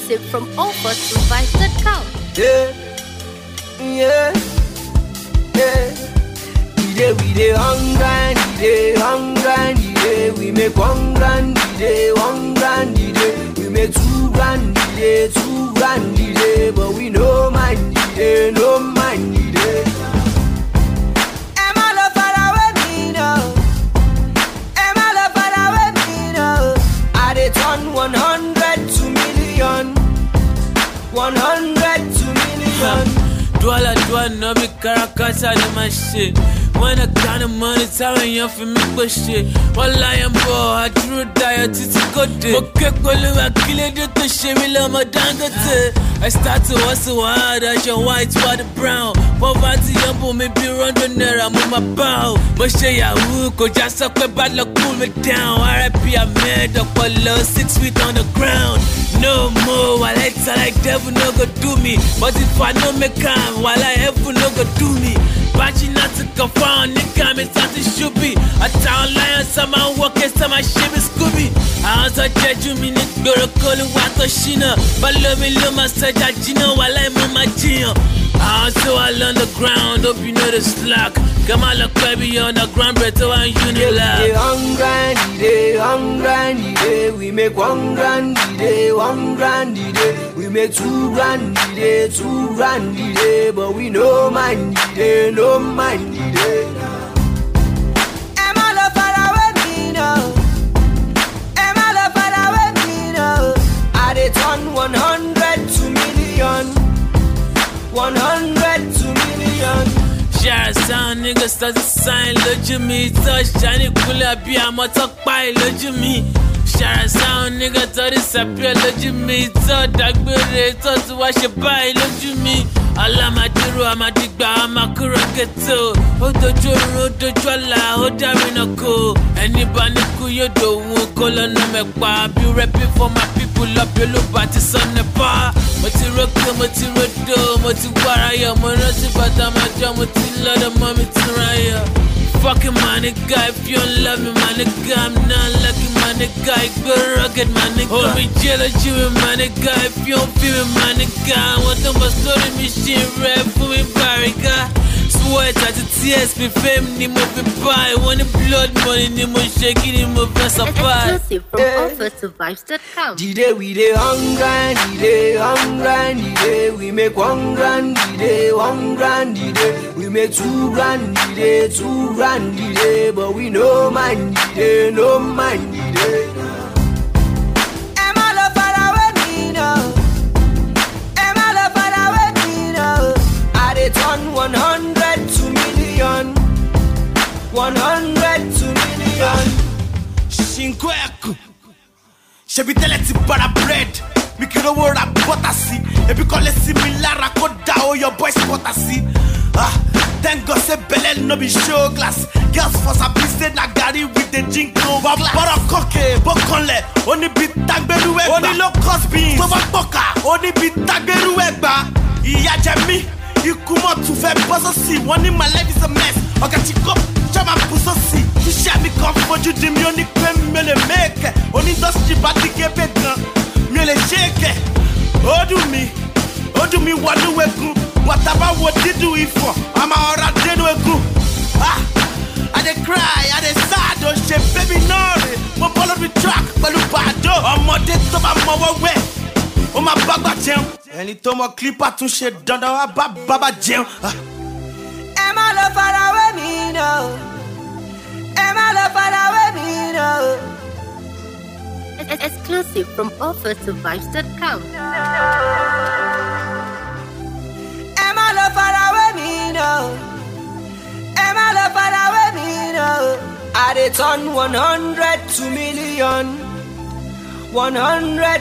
Exclusive from offertovice.com. Yeah. We dey hungry, we make $1 $1 we make $2 $2 but we no mind it, no mind it. Am I love far away me now? Am I love far away me now? I dey turn 100 to million, 100 to million. Dwala, no be Caracas, I do my shit. When I got the money, telling you for me, but shit. While I am poor, I drew a diet to go day. But Kekolo, I killed it to shame me, love my dangate. I start to hustle hard as your white, white, brown. Poverty, yumbo, maybe run the nair, I'm on my bow. But she, I who could just suck my bad luck, pull me down. RIP, I made up a low 6 feet on the ground. No more, while I like devil, no go do me. But if I know me calm, while I have no go do me. Batching not to confirm, nigga, me something should be. A town lion, some man walking, some man shit is Scooby. I also judge you, me nigga, calling what a shina. But love me, love my side, you know, while I'm on my gym. I also all on the ground, hope you know the slack. Come on, look, baby, on the ground, better and Unilag. We hungry, we make $1 $1 we make $2 $2 but we no mind it, no mind it. Am I love far away me now? Am I love far away me now? I dey turn 100 to million, 100 to million. Share sound, niggas start to sign, look at me. Touch, Johnny, pull up, yeah, I'm a talk by, look at me. Share sound, nigga, to disappear, look at me. Touch, dark beauty, touch to wash your body, look at me. Allah, my duro, I'm a digba, I'm a kuroketo. Odojola, Odarinoko. Anybody cool, you don't call on me, be rapping for my people, up your look, but it's on the bar. Moti rock, moti rodo, moti waraya, monoti batamaja, moti lada, mommy tiraya. Fucking my nigga, if you don't love me, my nigga, I'm not lucky, my nigga, I go rugged, my nigga. Hold me jealous, you my nigga, if you don't feel me, my nigga. I want them to story machine, rap for me, barriga. Sweat at the tears, me fame, ni mo be buy. Want the blood money, ni mo shaking, ni mo pass a buy. Exclusive from offertovice.com. We dey hungry, we make $1 $1 we make $2 $2 but we no mind it, no mind it. Am I love far away me now? Am I love far away me now? I dey turn 100 to million, 100 to million. Shinkweku Shebiteleti para bread Mikiro wora botasi Ebi kole similar akoda o your boys potasi. Thank God say Belen no be show glass. Girls for some business na gari with the jinko glass. Bara koke, bokonle Oni bit tagberu egba Oni low cost beans Tova boka Oni bit tagberu egba Iya jemi Ikumo tu fe bososi Woni my life is a mess Okachiko Chama pusosi Tisha mi come for you dim Yoni kwe me le make Oni industry bati kepe gan Me le shake Odu mi wadu wegu Whatever what did do it for I'm a ora dead wegu I dey cry, I dey sad Oh shit baby nore Mo follow the track Pelu bado Omode to ba mo we O ma bagba jẹun Ẹni tó mọ clipper tún ṣe dandan wá baba jẹun. Am I love far away me now? Am I love far away me now? Exclusive from offertovice.com. Am I love far away me now? Am I love far away me now? I dey turn 100 to million, 100